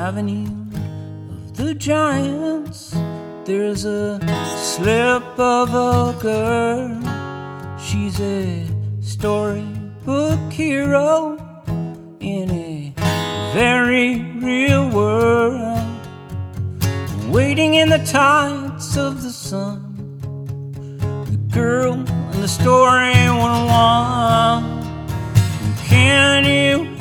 Avenue of the Giants, there's a slip of a girl. She's a storybook hero in a very real world, waiting in the tides of the sun. The girl and the story 101. Can you